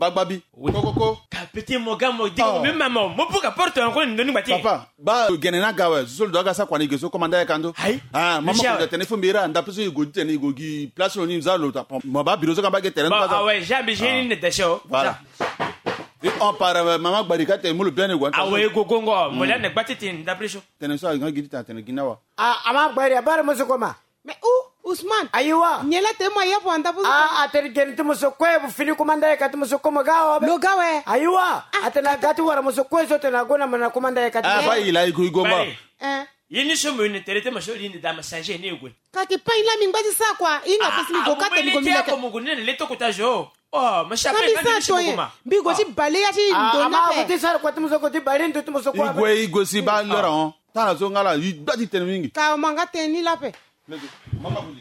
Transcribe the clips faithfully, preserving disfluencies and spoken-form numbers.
Bababi. Oui. Coco. Petit moga mo dit même maman. Mo pour porte encore une doni bati. Papa, ba genena gawe. Sol doga sa kwani geso komanda yakando. Ah, mama ko tene fumbira nda peso go tene go gi place oni za lo ta. Mo ba biro so ka ba ge terrain ba. Ah ouais, jamais j'ai une de show. Voilà. Et on parle maman barika te mo le bien ego. Ah ouais, go gongo. Mo la ne batiti d'après show. Tene so nga gidi ta tene ginawa. Ah, ama bari bar mo so koma. Mais où Ousmane? Aywa. Nyela te mo ya poanda pour. Ah, ateri gen tu mo so kwe bu fini komanda yakati mo so koma gawa. Lo gawe. Aywa. Atena gati wara mo so kwe so tena gona mana komanda yakati. Ah, ba ila igo igomba. Eh. Yini shomo une terete ma sholi ni da massage ni egwe. Kati pa ila mingbaji sa kwa. Inga pesi mi goka te mi gomila ke. Ko mo gunene leto ko ta jo. Oh, ma chape ngani shomo goma. Bi go ti bale ya ti ndona pe. Ah, ko ti sar ko ti mo so ko ti bale ndo ti mo so ko. Igwe igo si ba lora on. Ta zo ngala yi dati tene mingi. Ka o manga te ni la pe. Mama kuli.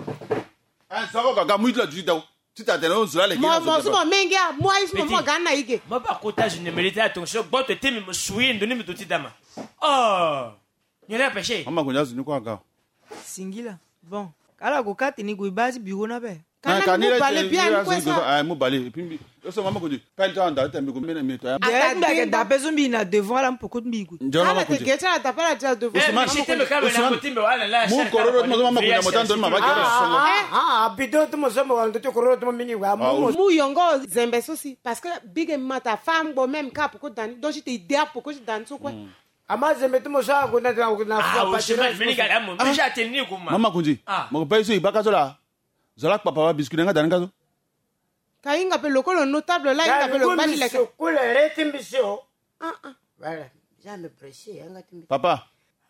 Ah, ça va ga muitla du daw. Tu t'as tenu on sera les gars. Moi, moi, menga, moi, il faut moi gana ige. Moi pas kota je ne mérite attention. Bon te temi me souiller ndoni me toti dama. Oh. Nyela péché. Mama kunya zuni kwa ga. Singila. Bon. Kala go kati ni go ibazi bureau na be. Kana mu bale bien quoi ça. Ah, mu bale. Puis so mama kuji. Pas le temps d'arrêter me go mena me to. Ya ndaga da bezo mbi na devant la mpoko mbigu. Njona kuji. Ala te geta ta para ta devant. Eh, j'étais me calme na kotimbe wala la. Mu kororo mo mama kunya mo tan don mama ga. Ah, ah, bido tu mo so mo wala tu kororo tu mo mini wa. Mu yongo zembe sosi parce que big mata femme bo même ka poko dan donc j'étais idéal poko dan so quoi. Ama zembe tu mo sa ko na na na fa pa chira mini ga mo mi ja teni ko ma. Mama kuji. Mo ba iso ibaka zo la. Zola papa wa biscuit nga dan ngazo. Kainga pe lokolo notable là inga pe lo bali la ko ko le retimbisio. Ah ah. Voilà. Jamais pressé anga timbi. Papa.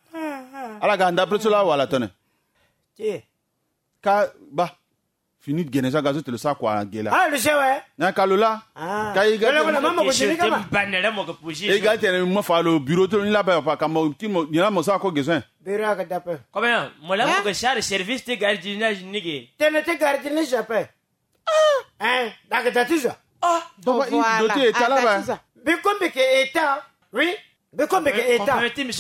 Ala ga nda presso la wala tone. Ti. Ka ba. Fini de geneza gazo te le sa kwa gela. Ah le sewe. Na kalula. Ah. Ka iga. Wala mama ko jini kama. Banere mo ko puji. E ga te mo fa lo bureau to ni la ba pa kamo ti mo ni la mo sa ko gezen. Bera ka dape. Combien? Mo la mo ko char service de gardiennage nige. Tene te gardiennage jape. Ah. Hein, daga tatiza. Ah, donc voilà. Doté etala ba. Bikombe ke eta. Oui. Bikombe ke eta.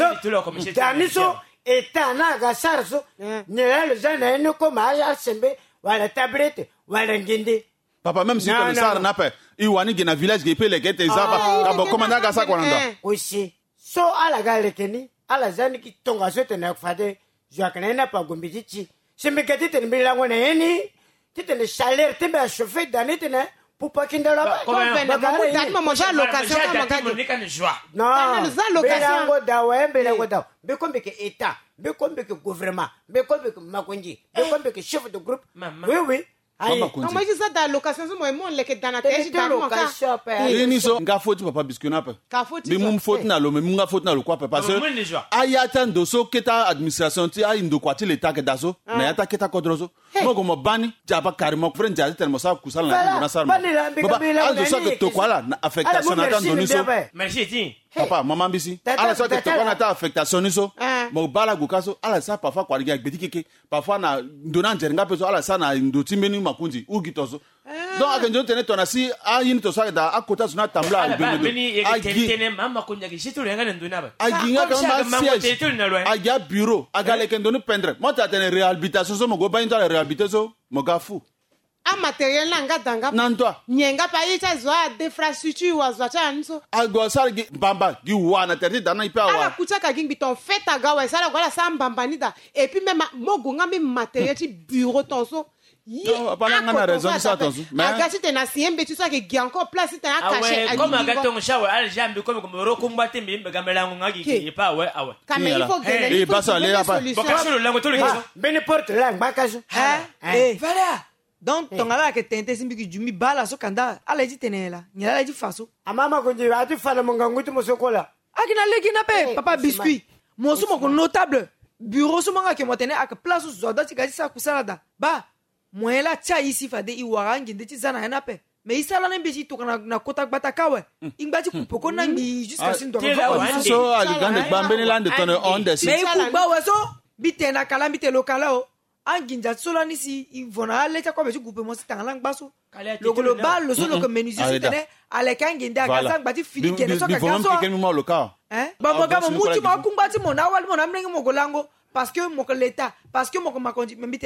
Daniso eta na ga sarso. Nyela le jana eno ko ma ya sembe wala tablette wala nginde. Papa même si comme ça na pe. I wani gena village ge pe le gete zaba. Ka bo komanda ga sa kwa nda. Aussi. So ala ga lekeni. Ala zani ki tonga sote na fade. Joakana na pa gombichi. Sembe gete te mbilango na eni. Tite le salaire te ba chauffer d'année te na pour pas qu'il ne la pas. Comment faire na mamu dani mama ja location kama ga. Monika ne joie. Non. za location. Belango dawe belango dawe. Be kombe ke état, be kombe ke gouvernement, be kombe ke makonji, be kombe ke chef de groupe. Oui oui. Mama konji. Comment ça da location so mo mo leke dana te ji da location pe. Ni so nga foti papa biscuit na pe. Ka foti. Bi mum foti na lo me nga foti na lo kwa pe parce que ayata ndo so keta administration ti ay ndo kwati l'état ke daso na yata keta kodroso. Mo go mo bani jaba karimo friend jazi tel mo sa kusala na na sarma. Baba aldo so ke to kwala na affectation ata ndo ni so. Merci ti. Papa maman bisi. Ala so ke to kwala ta affectation ni so. Mo bala go kaso ala sa parfois kwa riga gbeti keke. Parfois na ndona njerenga peso ala sa na ndo timbeni makunji ugitoso. Donc akenjo tene tona si a yin to sa da akota suna tambla albedo. Agi tene mama kunya ki shitu lenga ndona ba. Agi nga kama siège. Agi a bureau, aga le kendo ni pendre. Mo ta tene réhabilitation so mo go ba into la réhabilitation mo gafu. A matériel na nga danga. Nantwa. Nyenga pa ita zo a infrastructure wa zo cha nso. Agwa sar gi bamba gi wana terti dana ipa wa. Ala kucha ka gingi ton feta ga wa sala gola sa mbamba ni da. Et puis même mo go nga mi matériel ti bureau ton so. Non, pas là, on a raison de ça, attention. Mais agati te na siembe tu sais que gi encore place te na caché. Comme agato mshawe al jambe comme comme roko mbate mbe gamela ngaki ki pa ouais ah ouais. Comme il faut gagner. Il passe aller là-bas. Bakaso le lango to le kiso. Bene porte là bakaso. Eh, voilà. Donc tongala ke tente simbi ki jumi bala so kanda ala ji tenela. Nyala ji faso. Amama konji ati fala mongangu tu mosokola. Akina leki na pe papa biscuit. Mo so mo notable. Bureau so manga ke mo tene ak place so da ti ga sa kusala da. Ba Mwela cha isi fade i warangi ndeti zana hena pe. Me isala na mbeji to na na kota bata kawe. Ingbaji kupoko na ngi jusqu'à sin do. So aligande bambeni lande tone on the me kuba weso bitena kala bite lokala o. Anginja sola ni si ivona ale cha kwa beji kupe mo sitanga ngbaso. Le global le solo que menuisier c'était ale kanginda akasa ngbaji fili kene so ka kaso. Hein? Ba mo ga mo muti mo kungbati mo na wali mo na mrengi mo golango parce que mo ko l'état parce que mo ko makonji me bitene.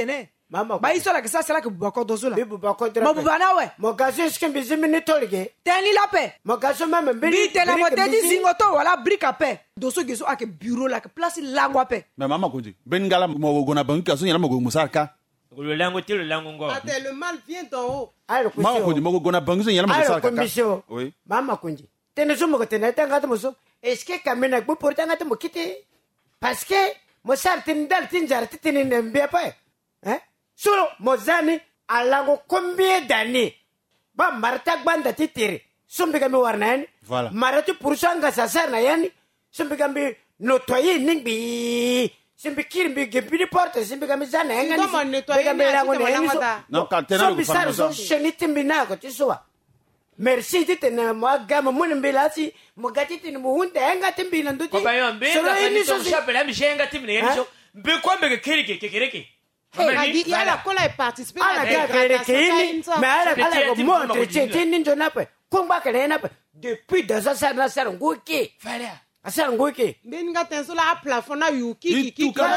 Mama. Ba iso la que ça c'est là que boko dozo la. Bibu bako dra. Mo bubana we. Mo gaso est-ce que bizimi ni tolge? Teni la paix. Mo gaso même bili. Bi tena mo tedi zingoto wala brique à paix. Doso geso ake bureau la que place langwa paix. Mais maman konji. Ben ngala mo gona banki kaso nyala mo go musaka. Le lango ti le lango ngo. Attends, le mal vient d'en haut. Maman konji mo gona banki nyala mo musaka. Oui. Mama konji. Tene so mo ko tena tanga to mo so. Est-ce que kamena bu porta ngata mo kite? Parce que mo sar tin dal tin jar tin ne mbia pa. Hein? Solo mozani alango combien d'années? Ba marta gbanda titiri. Sumbi gambi warnani. Voilà. Maratu purusanga sasa na yani. Sumbi gambi notoyer ningbi. Sumbi kirbi gembi porte sumbi gambi zana engani. Comment nettoyer lango ne so. Non, quand tena Sumbi sar so sheniti mbinako tiswa. Merci titene mo gama mun mbilasi mo gatiti mo hunde enga timbina nduti. Ko ba yo mbinga ni so chapela mi shenga timne yani so. Mbe ko mbe kereke kereke. Il y a la cola est participé à la dégradation, mais à la montre, c'est une ninjonape. Combat que l'on a depuis deux ans, ça n'a pas ngouki. Fallait. À ça ngouki. Benga tenso la plafond à yuki qui qui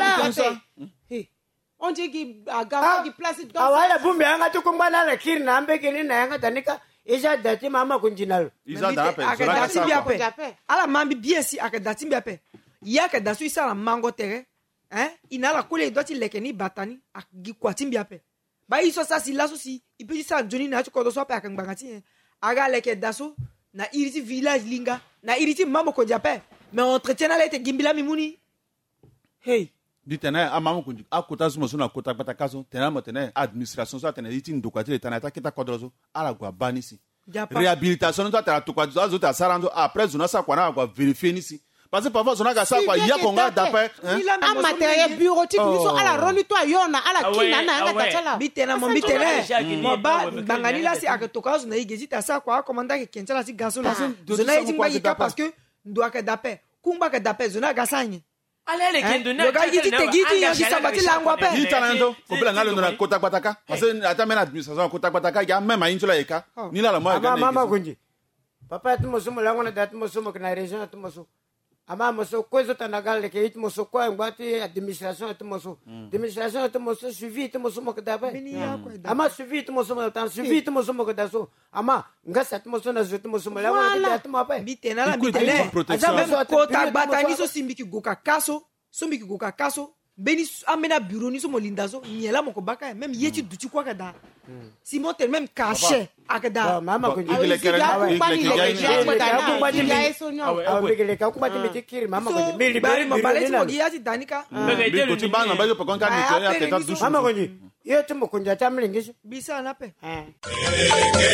on dit qu'il a gardé place dans. Ah voilà, vous me avez tout combat dans la kir n'ambe que ni n'anga tanika. Isa dati mama kunjinal. Isa dape. Akadati biape. Ala mambi biesi akadati biape. Yaka dasu isa la mango tere. Hein? Il n'a la coulée doit il lekeni batani ak gikwati biape. Ba iso sa si laso si il peut dire ça Johnny na ko do so pa kan bagati. Aga leke daso na iriti village linga na iriti mambo ko diape. Mais entretien na lete gimbila mimuni. Hey. Ditena a mamu kunji akota sumo suna kota patakaso tena motene administration so tena iti ndokwati le tana takita kodrozo ala gwa banisi. Réhabilitation to tera to kwa zo ta sarando après zona sa kwa na gwa vérifier nisi. Parce que parfois on a gasa quoi il y a konga d'après un matériel bureautique nous sommes à la roni toi yona à la kina na ngata chala bitena mo bitena mo ba bangani la si akatoka zo na igezi ta sa kwa komanda ke kentsala si gaso la zona iti ngba yika parce que ndo aka d'après kumba ka d'après zona gasanye allez les kendo na le gars dit te giti yo ki sabati langwa pe ni talando ko bela ngalo na kota pataka parce que ata mena administration kota pataka ya même ayin tula eka ni la la mo ga mama kunji papa tu mo sumo lango na dat mo sumo na region tu mo so ama moso kwezo tanagale ke it moso kwa ngwati administration et moso administration et moso suivi et moso mokdabe ama suivi et moso tan suivi et moso mokdaso ama ngasa et moso na zote moso mala wala et mo pa bitena la bitena aza ko tabatani so simbiki goka kaso sombiki goka kaso beni amena bureau ni so molindazo nyela moko baka même yeti duti kwa kada Simon tel même caché akada mama ko ile kere ile ka kuma timiti kiri mama ko bili bari mabale mo giati danika ko tibanga bayo ko konka ni tena teta dusu mama ko yo tumo kunja tamlingisho bisa na pe